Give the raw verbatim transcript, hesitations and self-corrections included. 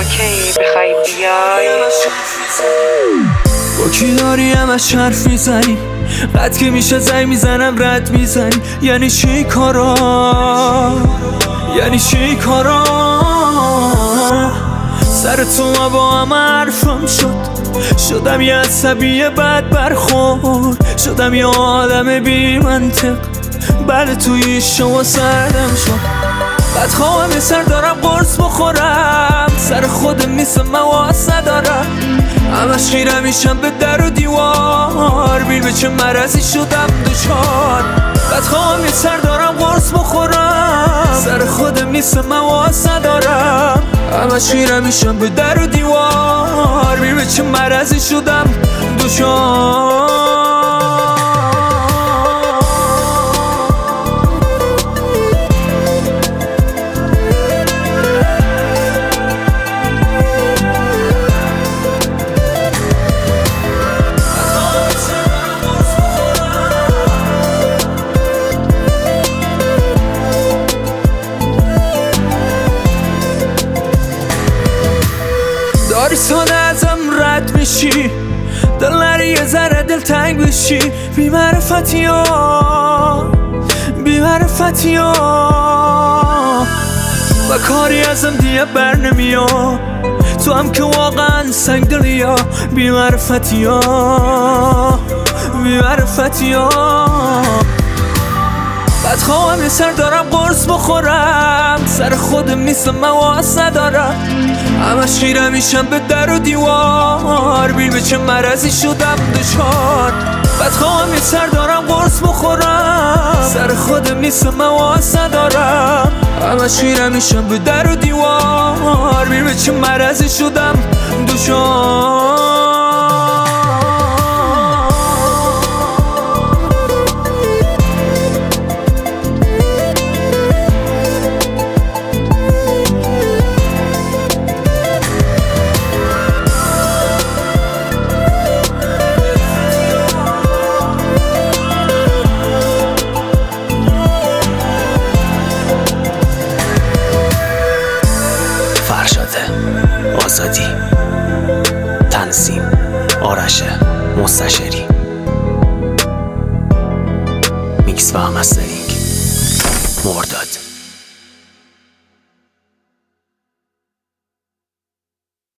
کی بخوای بیای. با کی داری همش حرف میزنی؟ قد که میشه زنگ میزنم رد میزنی. یعنی چی کارا؟ یعنی چی کارا؟ سر تو ما با هم حرفم شد. شدم یه عصبی بد برخورد. شدم یه آدم بی منطق. بله توی شما سردم شد. بدخواهم یه سر دارم قرص بخورم. سر خودم نیستم مواز ندارم. همش خیره میشم به در و دیوار. بیر به چه مرضی شدم دوچار. بدخواهم یه سر دارم قرص بخورم. سر خودم نیستم مواز ندارم. همش خیره میشم به در و دیوار. بیر به چه مرضی شدم دوچار. داری ساده ازم رد میشی. دل نری یه ذره دل تنگ بشی. بی معرفتی ها بی معرفتی ها و کاری ازم دیگه بر نمیاد. تو هم که واقعا سنگ دلی ها. بی معرفتی ها بی معرفتی ها بدخواهم یه سر دارم قرص بخورم. سر خودم نیستم مواز ندارم. همش خیره میشم به در و دیوار. بیر به چه مرضی شدم دوچار. بدخواهم یه سر دارم قرص بخورم. سر خودم نیستم مواز ندارم. همش خیره میشم به در و دیوار. بیر به چه مرضی شدم دوچار. آزادی تنظیم آرش مستشاری میکس و مسترینگ مرداد.